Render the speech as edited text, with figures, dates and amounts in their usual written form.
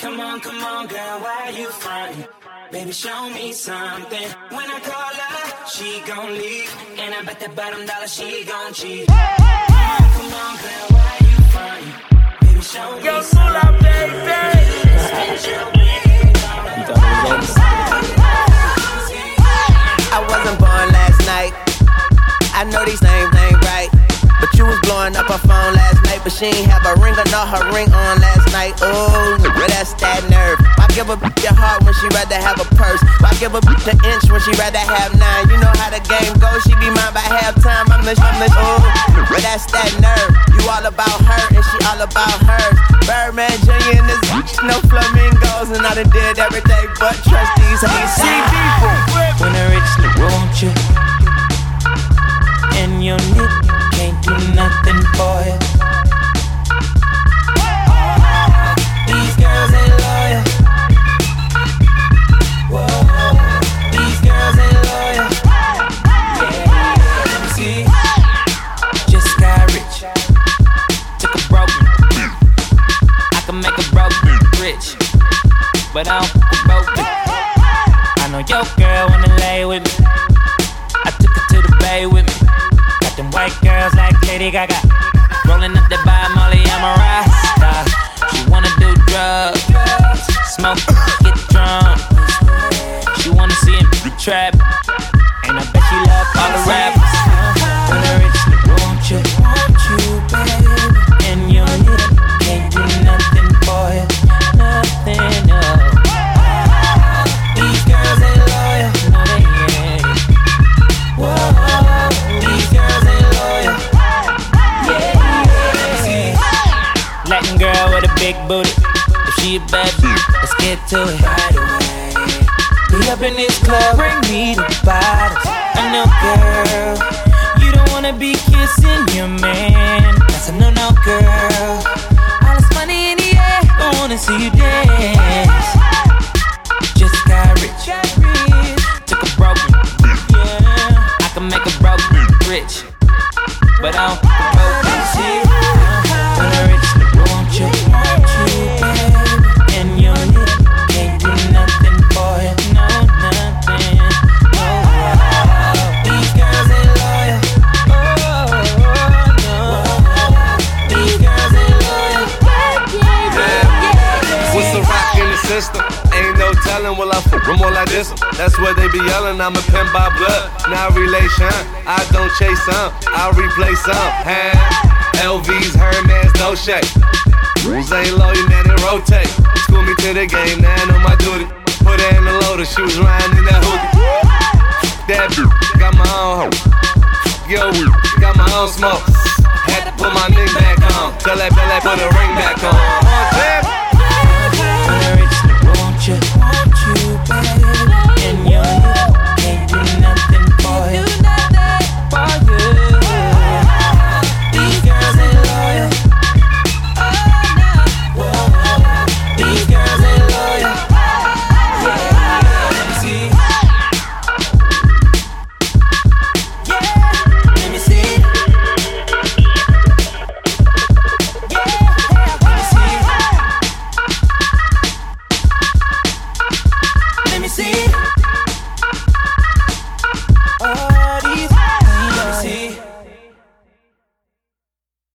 Come on, girl, why you frontin'? Baby, show me something. When I call her, she gon' leave. And I bet that bottom dollar she gon' cheat. Come on, girl, why you frontin'? Baby, show me something. Spend your wings on I wasn't born last night. I know these names ain't right. But you was blowing up her phone last night. But she ain't have a ring or not her ring on last night. Oh, that's that nerve. Why give a bitch a heart when she rather have a purse? Why give a bitch an inch when she rather have 9? You know how the game goes, she be mine by halftime. I'm the oh, that's that nerve. You all about her and she all about hers. Birdman Jr. and this bitch, no flamingos. And I done did everything but trust these hoes. See people. when I reach the want you. And your nigga can't do nothing for you. These girls ain't loyal. Whoa, these girls ain't loyal. Yeah, see, just got rich. Took a broken. I can make a broken rich, but I don't fuck a broken. I know your girl wanna lay with me. I took her to the bay with me. Got them white girls like Lady Gaga. Rolling up that by Molly, I'm a rasta. She wanna do drugs, smoke, get drunk. She wanna see him trap. And I bet she love all the rappers. When I reach the want you, baby. And your nigga can't do nothing for you. Nothing, no. These girls ain't loyal, no they ain't. Whoa, these girls ain't loyal. Yeah, see, Latin girl with a big booty. If she a bad bitch, let's get to it right away. Be up in this club, bring me the bottles. I know, girl, you don't wanna be kissing your man. That's a no-no, girl. All this money in the air, I wanna see you dance. Just got rich, took a broken. Yeah, I can make a broken rich, but I don't fuck a broken. See, when I reach the want you, baby. And your nigga can't do nothing for you, no, nothing, no. These girls ain't loyal, oh, no. These girls ain't loyal. What's the rock in the system? Ain't no telling, will I fuck them all like this? That's what they be yelling, I'm a pimp by blood, not relation. I don't chase some, I replace some. LVs, Hermes, no shake. Rules ain't loyal, man, it rotate. School me to the game, now I know my duty. Put her in the loader, she was riding in that hoodie. That bitch, got my own hoe. Yo, got my own smoke. Had to put my ring back on. Tell that Bella put a ring back on.